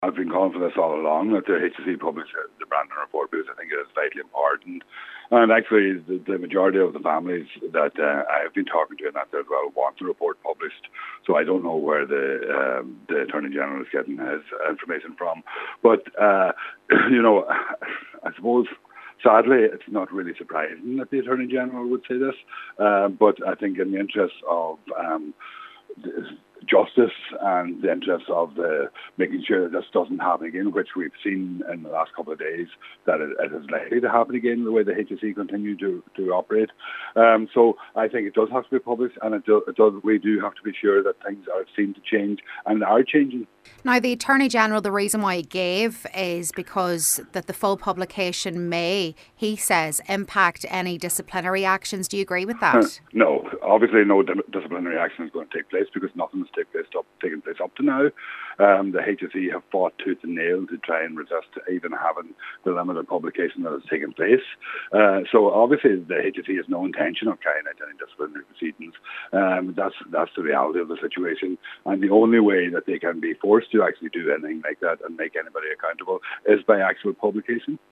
I've been calling for this all along, that the HSE publish the Brandon report, because I think it is vitally important. And actually, the majority of the families that I have been talking to in that as well want the report published. So I don't know where the Attorney General is getting his information from. But, I suppose, sadly, it's not really surprising that the Attorney General would say this. But I think in the interest of justice and the interest of making sure that this doesn't happen again, which we've seen in the last couple of days, that it is likely to happen again the way the HSE continue to operate. So I think it does have to be published, and we do have to be sure that things are seen to change and are changing. Now, the Attorney General, the reason why he gave is because that the full publication may, he says, impact any disciplinary actions. Do you agree with that? No, obviously no disciplinary action is going to take place, because nothing has taken place up to now. The HSE have fought tooth and nail to try and resist even having the limited publication that has taken place. So obviously the HSE has no intention of carrying out any disciplinary proceedings. That's the reality of the situation. And the only way that they can be forced to actually do anything like that and make anybody accountable is by actual publication.